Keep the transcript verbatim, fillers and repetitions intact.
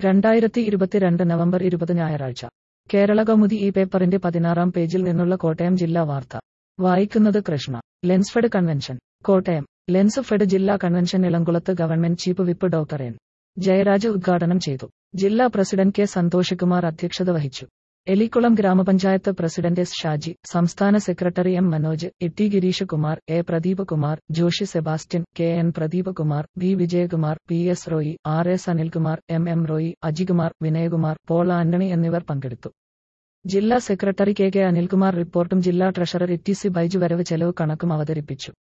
രണ്ടായിരത്തി ഇരുപത്തിരണ്ട് നവംബർ ഇരുപത് ഞായറാഴ്ച കേരളകൗമുദി ഈ പേപ്പറിന്റെ പതിനാറാം പേജിൽ നിന്നുള്ള കോട്ടയം ജില്ലാ വാർത്ത വായിക്കുന്നത് Krishna. Lensfed convention Kottayam. Lensfed ജില്ലാ കൺവെൻഷൻ ഇളംകുളത്ത് government chief whip doctor N Jayaraj ഉദ്ഘാടനം ചെയ്തു. ജില്ലാ പ്രസിഡന്റ് കെ സന്തോഷ് കുമാർ അധ്യക്ഷത വഹിച്ചു. എലിക്കുളം ഗ്രാമപഞ്ചായത്ത് പ്രസിഡന്റ് എസ് ഷാജി, സംസ്ഥാന secretary M Manoj, Itty Girish Kumar, A Pradeep Kumar, Joshi Sebastian, K N Pradeep Kumar, V Vijayakumar, P S Roy, R S Anilkumar, M M Roy, Ajikumar, Vinayakumar, Paul Antony എന്നിവർ പങ്കെടുത്തു. ജില്ലാ സെക്രട്ടറി കെ കെ അനിൽകുമാർ റിപ്പോർട്ടും ജില്ലാ treasurer E T C Baiju വരവ് ചെലവ് കണക്കും അവതരിപ്പിച്ചു.